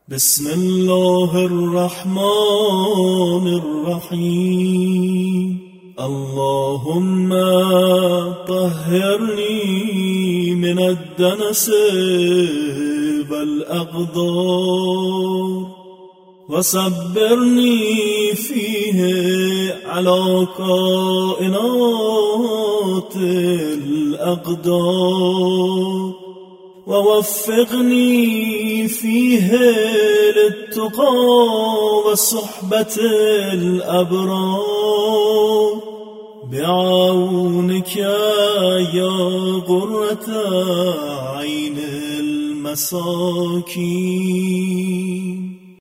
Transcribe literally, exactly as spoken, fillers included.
بسم الله الرحمن الرحيم اللهم طهرني من الدنس والأقدار وصبرني فيه على كائنات الأقدار ووفقني فيه للتقى وصحبة الأبرار بعونك يا قرة عين المساكين.